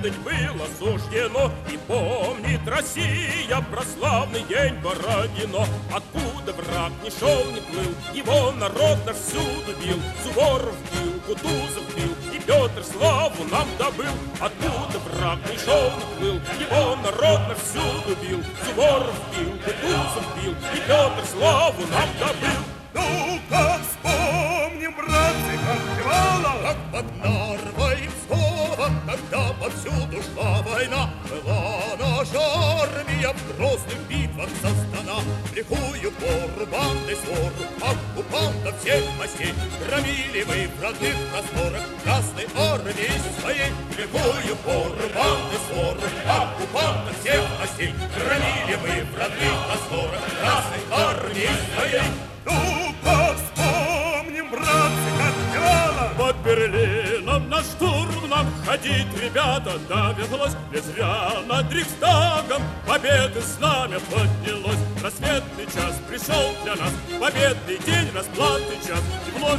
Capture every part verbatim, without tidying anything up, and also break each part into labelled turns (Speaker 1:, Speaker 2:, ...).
Speaker 1: отведать было суждено. И помнит Россия про славный день Бородино. Откуда враг не шел, не плыл, его народ наш всюду бил. Суворов бил, Кутузов бил, и Петр славу нам добыл. Откуда враг не шел, не плыл, его народ наш всюду бил. Суворов бил, Кутузов бил, и Петр славу нам добыл.
Speaker 2: Ну-ка вспомним, братцы, как бывало, как под Нарвой Пскова, когда повсюду шла война. Была наша армия в грозных битвах создана. В лихую пору банды свору оккупантов всех мастей громили мы в родных просторах Красной армии своей. В лихую пору банды свору оккупантов всех мастей громили мы в родных просторах Красной армии своей. Ну-ка вспомним, братцы, как бывало.
Speaker 1: Под Берлином на штурм нам ходить, ребята, довелось. Не зря над Рейхстагом победы знамя поднялось. Рассветный час пришел для нас, победный день, расплаты час. И вновь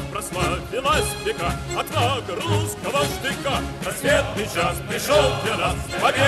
Speaker 1: прославилась века отвага русского штыка. Рассветный час пришел для нас, победы